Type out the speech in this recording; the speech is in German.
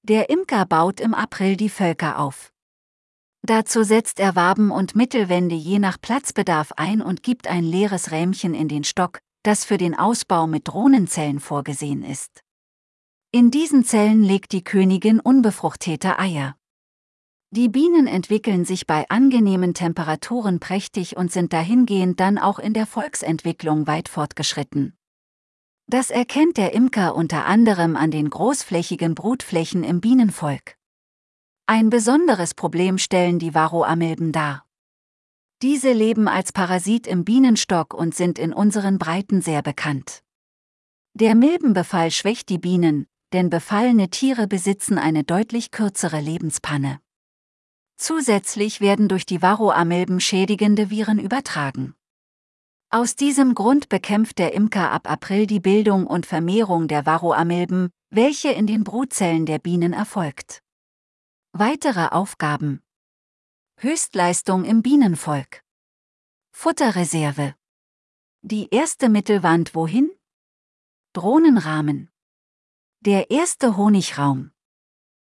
Der Imker baut im April die Völker auf. Dazu setzt er Waben und Mittelwände je nach Platzbedarf ein und gibt ein leeres Rähmchen in den Stock, das für den Ausbau mit Drohnenzellen vorgesehen ist. In diesen Zellen legt die Königin unbefruchtete Eier. Die Bienen entwickeln sich bei angenehmen Temperaturen prächtig und sind dahingehend dann auch in der Volksentwicklung weit fortgeschritten. Das erkennt der Imker unter anderem an den großflächigen Brutflächen im Bienenvolk. Ein besonderes Problem stellen die Varroamilben dar. Diese leben als Parasit im Bienenstock und sind in unseren Breiten sehr bekannt. Der Milbenbefall schwächt die Bienen, denn befallene Tiere besitzen eine deutlich kürzere Lebensspanne. Zusätzlich werden durch die Varroamilben schädigende Viren übertragen. Aus diesem Grund bekämpft der Imker ab April die Bildung und Vermehrung der Varroamilben, welche in den Brutzellen der Bienen erfolgt. Weitere Aufgaben: Höchstleistung im Bienenvolk. Futterreserve. Die erste Mittelwand wohin? Drohnenrahmen. Der erste Honigraum.